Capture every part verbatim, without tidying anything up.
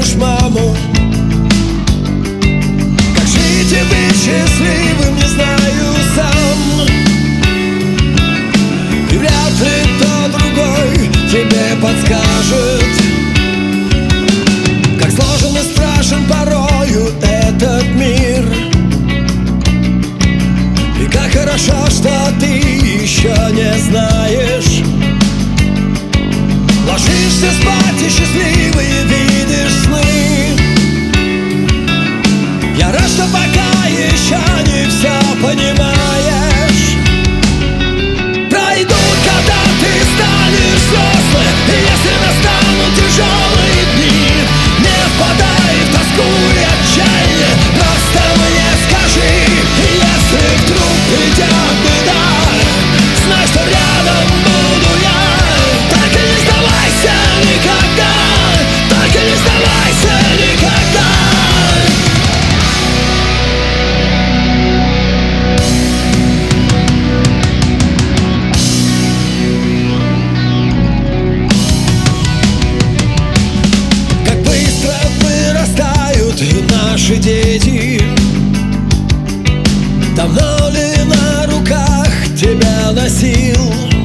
найдешь маму. Как жить и быть счастливым, не знаю сам. И вряд ли кто другой тебе подскажет, как сложен и страшен порою этот мир. И как хорошо, что ты еще не знаешь. Ложишься спать и счастливые видишь сны. Я рад, что пока еще не все понимаешь. Пройдут, когда ты станешь взрослым, и если настанут тяжелые дни, не впадай в тоску и отчаяние, просто мне скажи. Если вдруг придет беда, знай, что рядом буду я. Так и не сдавайся никогда, так и не сдавайся никогда. Как быстро вырастают наши дети. Давно ли на руках тебя носил?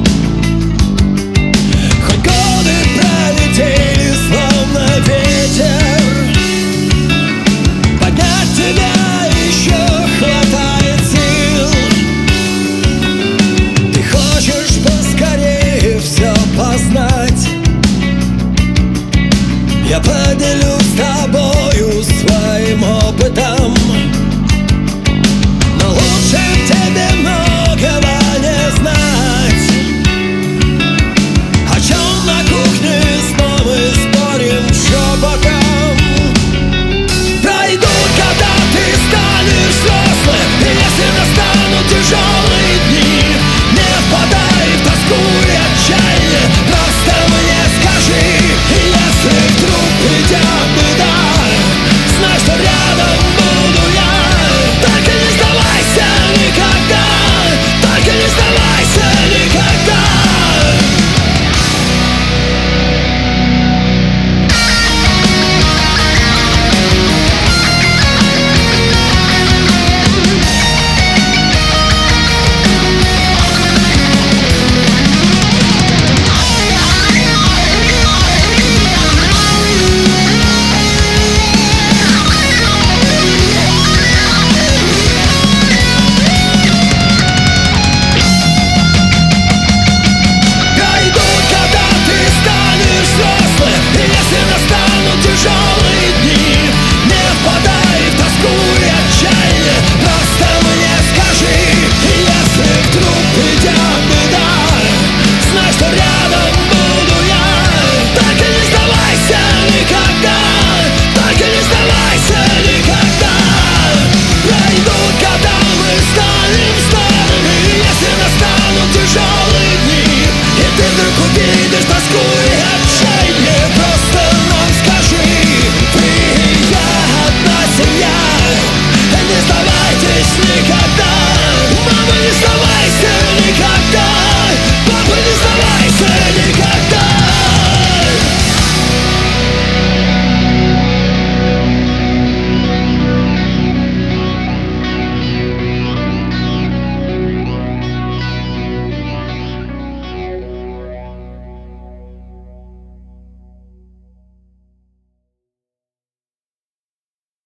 Хоть годы пролетели, словно ветер, поднять тебя еще хватает сил. Ты хочешь поскорее все познать. Я поделюсь с тобою своим опытом. Но лучше тебе многого не знать. О чем на кухне снова мы спорим шепотом. Пройдут, когда ты станешь взрослым, и если настанут тяжелые дни, не впадай в тоску и отчаяние, просто мне скажи. Если вдруг придет беда, знай, что рядом буду я. Так и не сдавайся никогда, так и не сдавайся никогда. Увидишь тоску и отчаяние, просто нам скажи. Ты и я одна семья, не сдавайтесь никогда.